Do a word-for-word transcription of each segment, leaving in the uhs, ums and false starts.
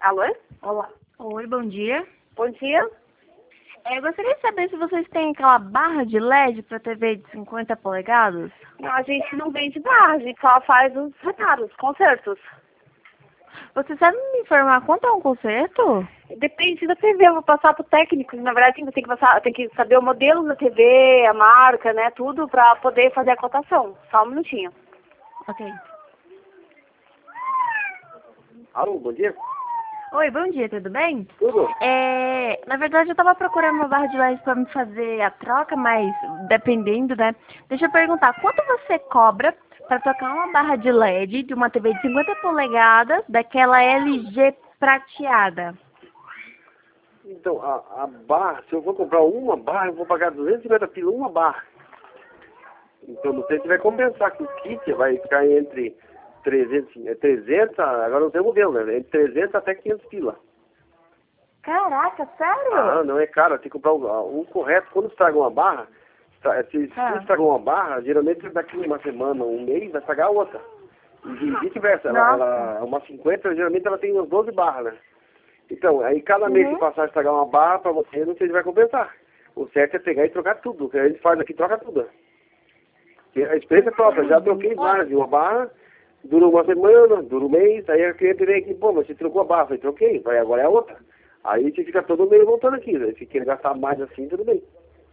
Alô? Olá. Oi, bom dia. Bom dia. É, eu gostaria de saber se vocês têm aquela barra de L E D para T V de cinquenta polegadas. Não, a gente não vende barra, a gente só faz os reparos, consertos. Você sabe me informar quanto é um conserto? Depende da T V, eu vou passar pro técnico. Na verdade, você tem que passar, tem que saber o modelo da T V, a marca, né, tudo pra poder fazer a cotação. Só um minutinho. Ok. Alô, bom dia. Oi, bom dia, tudo bem? Tudo? É, na verdade, eu estava procurando uma barra de L E D para me fazer a troca, mas dependendo, né? Deixa eu perguntar, quanto você cobra para trocar uma barra de L E D de uma T V de cinquenta polegadas daquela L G prateada? Então, a, a barra, se eu for comprar uma barra, eu vou pagar duzentos e cinquenta pila uma barra. Então, não sei se vai compensar, que o kit vai ficar entre trezentos, é trezentos, agora não tem modelo, né? Entre trezentos até quinhentos pila. Caraca, sério? Ah, não é caro, tem que comprar o, o correto. Quando estraga uma barra, estra- se, se Ah. estragou uma barra, geralmente daqui uma semana, um mês, vai estragar a outra. E vice-versa, ela, Nossa. ela, uma cinquenta, geralmente ela tem umas doze barras, né? Então, aí cada mês Uhum. que passar a estragar uma barra, pra você, não sei se vai compensar. O certo é pegar e trocar tudo. O que a gente faz aqui, troca tudo. Porque a experiência é própria, já troquei várias de uma barra, dura uma semana, dura um mês, aí a cliente vem aqui, pô, mas você trocou a barra, eu falei, troquei, vai, agora é a outra. Aí você fica todo mês voltando aqui, né? Se quer gastar mais assim, tudo bem.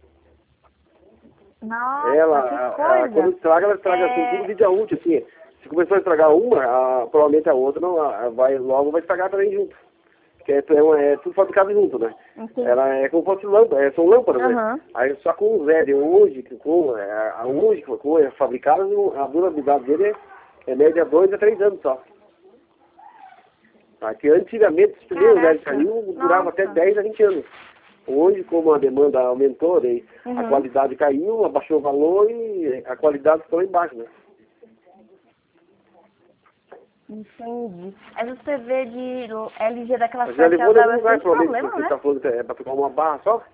Nossa, Ela, que a- a- coisa. quando estraga, ela estraga É. assim, tudo de dia útil, assim. Se começou a estragar uma, a, provavelmente a outra não, a- vai, logo vai estragar também junto. Porque é, é, uma- é tudo fabricado junto, né? Entendi. Ela é como se fosse lâmpada, é, são lâmpadas, né? Aham. Aí só com o Zé de hoje, que com é, a hoje, que com é fabricada, a durabilidade dele é, é média dois a três anos só. Aqui antigamente, os primeiros L E D Caraca. caiu, durava Nossa. até dez a vinte anos. Hoje, como a demanda aumentou, daí a Uhum. qualidade caiu, abaixou o valor e a qualidade ficou lá embaixo, né? Entendi. Essa T V de L G daquela Mas já levou em dá algum lugar, bastante provavelmente, problema, você né? está falando que é para trocar uma barra só?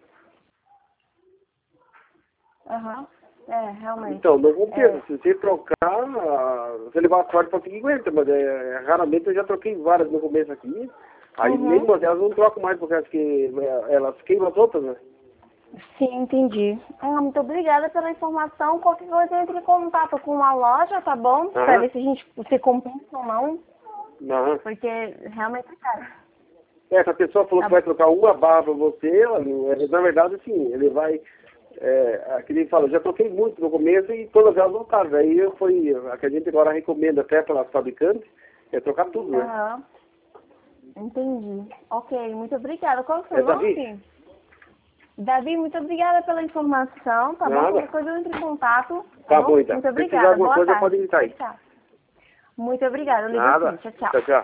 Aham. É, realmente. Então, não compensa. É. Se você trocar, ah, você levar a sorte para seguir aguenta, mas é, raramente eu já troquei várias no começo aqui. Aí Uhum. mesmo elas não trocam mais, porque acho que é, elas queimam as outras, né? Sim, entendi. Ah, muito obrigada pela informação. Qualquer coisa entre em contato com a loja, tá bom? Pra Aham. ver se a gente se compensa ou não, Não. porque realmente é caro. Essa pessoa falou Tá que vai trocar uma barra para você, ela, é, na verdade, assim, ele vai. É, aqui ele fala, já troquei muito no começo e todas elas voltaram. Daí eu foi, a que a gente agora recomenda até para as fabricantes, é trocar tudo, né? Aham. Entendi. Ok, muito obrigada. Qual é o seu É nome? Davi? Davi, muito obrigada pela informação, tá bom? Nada. Qualquer coisa eu entro em contato. Tá bom, então. Muito Se precisar de obrigada. alguma Boa coisa, tarde. pode gritar aí. Tchau, tchau. Muito obrigada. Eu ligo Nada. sim. Tchau, tchau. Tchau, tchau.